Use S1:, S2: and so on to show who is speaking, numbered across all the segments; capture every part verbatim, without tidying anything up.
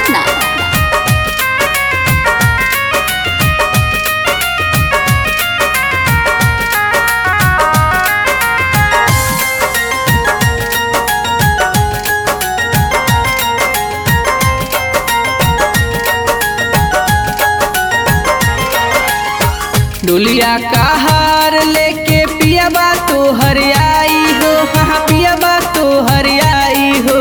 S1: पटना।
S2: डोलिया का हार लेके पियाबा तो हरियाई हो, हाँ पियाबा तो हरियाई हो।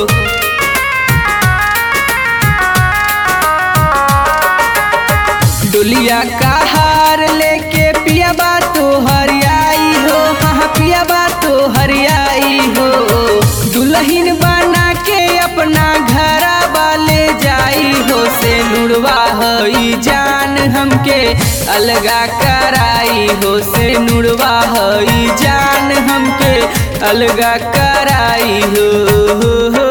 S2: डोलिया का हार लेके पियाबा तो हरियाई हो, हाँ पियाबा तो हरियाई हो। दुल्हन बना के अपना घरा वाले जाई हो, से नुरवा हई जान हमके अलगा कराई हो, से नुरवा हई जान हमके अलगा कराई हो, हो, हो।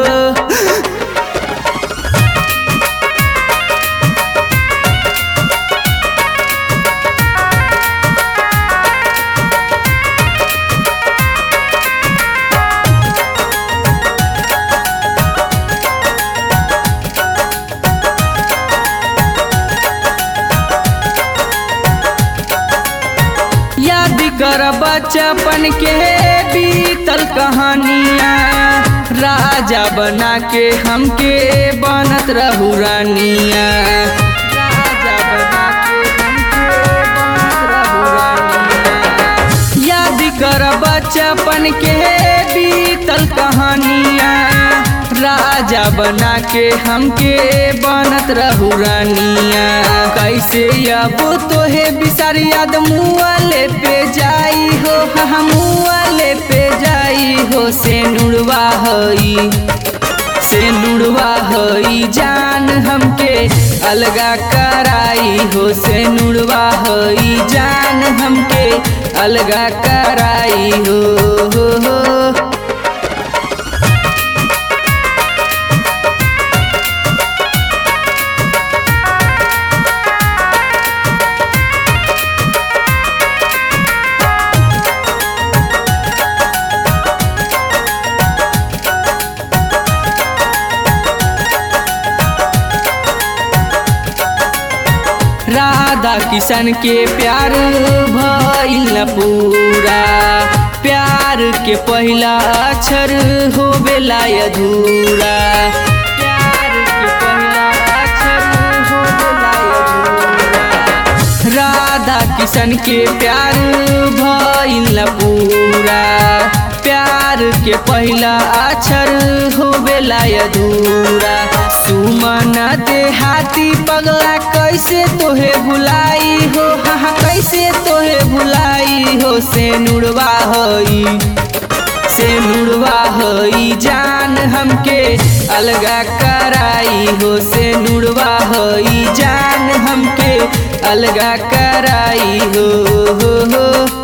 S2: याद कर बचपन के बीतल कहानियाँ, राजा बना के हमके बनत रहू रानिया। राजा बना के हमके बनत रहू रानिया। याद कर बचपन के बीतल कहानियाँ, राजा बना के हमके बनत रहू रानिया। कैसे अब तोहे बिसार याद मुआले पे जाई हो, हाँ मुआले पे जाई हो। से नुरवा हई से नुरवा हई जान हमके अलगा कराई हो, से नुरवा हई जान हमके अलगा कराई हो, हो, हो। राधा किशन के प्यार भइल न पूरा, प्यार के पहला अक्षर होवेला अधूरा। प्यार के पहला अक्षर होवेला अधूरा। राधा किशन के प्यार भइल न पूरा, प्यार के पहला अक्षर होवेला अधूरा। सुमन देहाती पगला कैसे तोहे भुलाई हो, हाँ कैसे तोहे भुलाई हो। से नुरवा हई से नुरवा हई जान हमके अलगा कराई हो, से नुरवा हई जान हमके अलगा कराई हो, हो, हो।